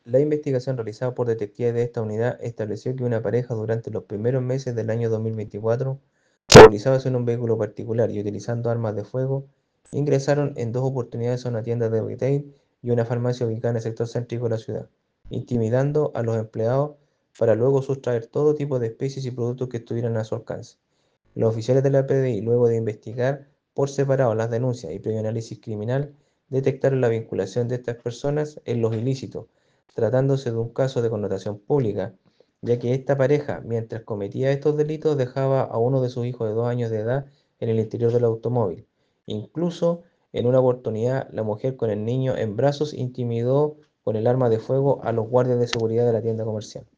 La investigación realizada por detectives de esta unidad estableció que una pareja durante los primeros meses del año 2024, movilizándose en un vehículo particular y utilizando armas de fuego, ingresaron en dos oportunidades a una tienda de retail y una farmacia ubicada en el sector céntrico de la ciudad, intimidando a los empleados para luego sustraer todo tipo de especies y productos que estuvieran a su alcance. Los oficiales de la PDI, luego de investigar por separado las denuncias y previo análisis criminal, detectaron la vinculación de estas personas en los ilícitos, tratándose de un caso de connotación pública, ya que esta pareja, mientras cometía estos delitos, dejaba a uno de sus hijos de 2 años de edad en el interior del automóvil. Incluso, en una oportunidad, la mujer con el niño en brazos intimidó con el arma de fuego a los guardias de seguridad de la tienda comercial.